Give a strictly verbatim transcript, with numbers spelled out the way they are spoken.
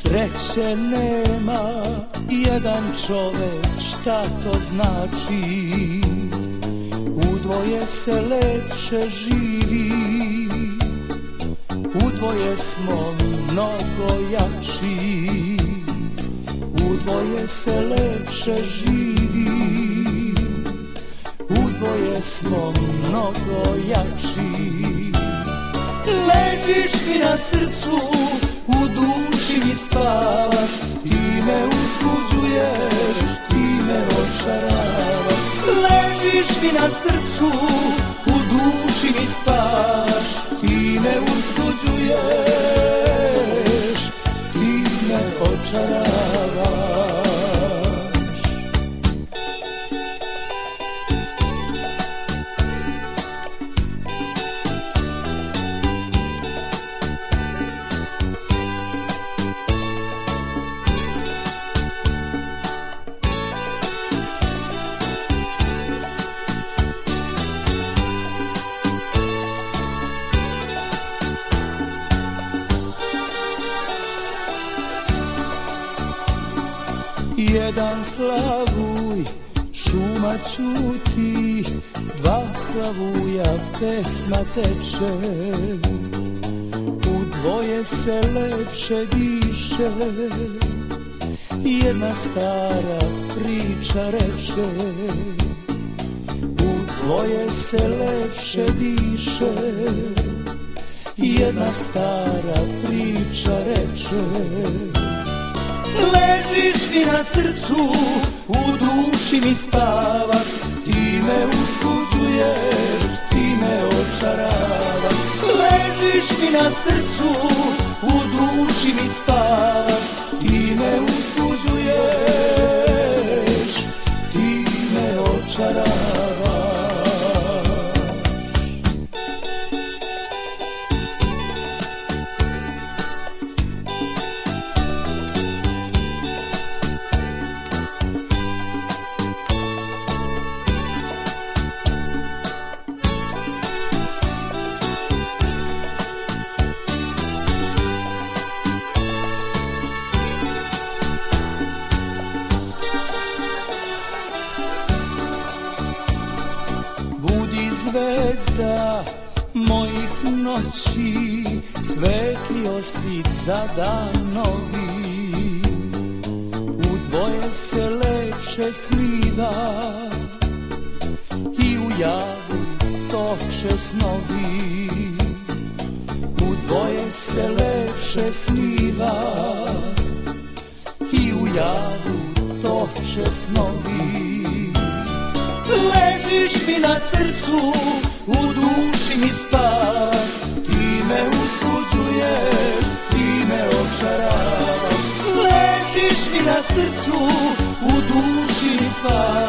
Sreće nema, jedan čovek, šta to znači? Udvoje se lepše živi, udvoje smo mnogo jači, udvoje se lepše živi, udvoje smo mnogo jači. Ležiš mi na srcu, u duši mi spavaš, ti me uzbuđuješ, ti me očaravaš. Ležiš mi na srcu, u duši mi spavaš, ti me uzbuđuješ, ti me očaravaš. Jedan slavuj, šuma ćuti, dva slavuja, pesma teče, u dvoje se lepše diše, jedna stara priča reče, u dvoje se lepše diše, jedna stara priča reče. Ležiš mi na srcu, u duši mi spavaš, ti me uzbuđuješ, ti me očaravaš. Ležiš mi na srcu, u duši mi spavaš, ti me uzbuđuješ, ti me očaravaš. Zvezda mojih noći, svetlio svit za dan novi, u dvoje se lepše sniva i u javu toče snovi, u dvoje se lepše sniva i u javu toče snovi. Ležiš mi na srcu, u duši mi spavaš, ti me uzbuđuješ, ti me očaravaš. Ležiš mi na srcu, u duši mi spavaš.